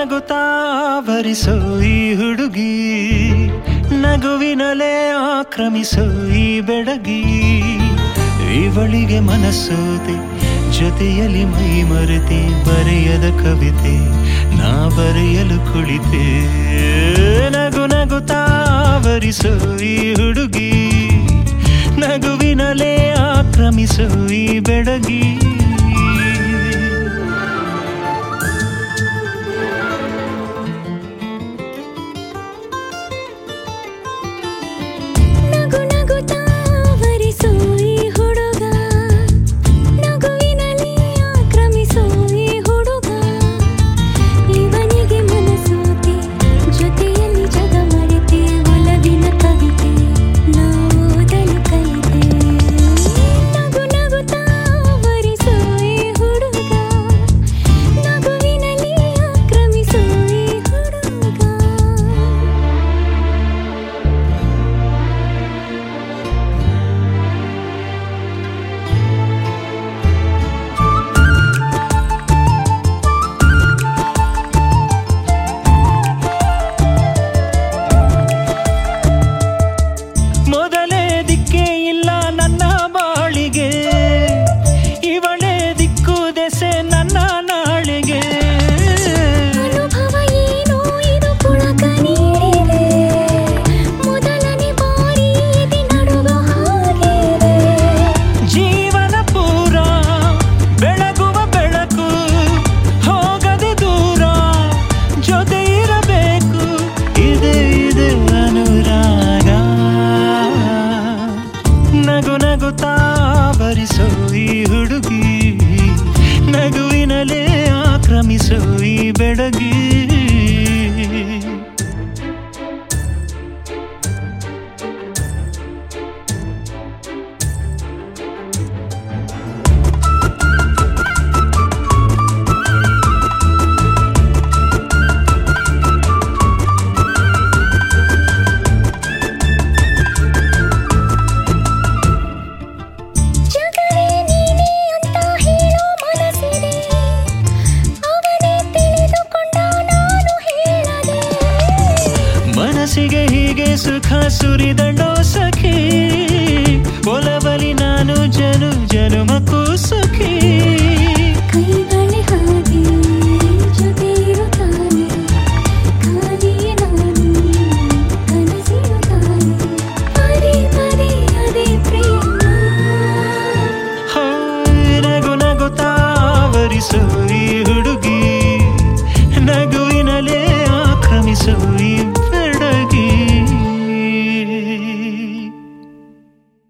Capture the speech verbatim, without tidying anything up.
ನಗುತ್ತಾ ಆವರಿಸೋ ಈ ಹುಡುಗಿ, ನಗುವಿನಲೇ ಆಕ್ರಮಿಸೋ ಈ ಬೆಡಗಿ. ಇವಳಿಗೆ ಮನಸ್ಸೋತೆ, ಜೊತೆಯಲ್ಲಿ ಮೈ ಮರೆತೆ, ಬರೆಯದ ಕವಿತೆ ನಾ ಬರೆಯಲು ಕುಳಿತೆ. ನಗು ನಗುತ್ತಾ ಆವರಿಸೋ ಈ ಹುಡುಗಿ, ನಗುವಿನಲೇ ಆಕ್ರಮಿಸೋ ಈ ಬೆಡಗಿ. ನಗು ನಗುತ್ತಾ ಆವರಿಸೋ ಈ ಹುಡುಗಿ, ನಗುವಿನಲೇ ಆಕ್ರಮಿಸೋ ಈ ಬೆಡಗಿ. ಮನಸ್ಸಿಗೆ ಹೀಗೆ ಸುಖ ಸುರಿದಂಡ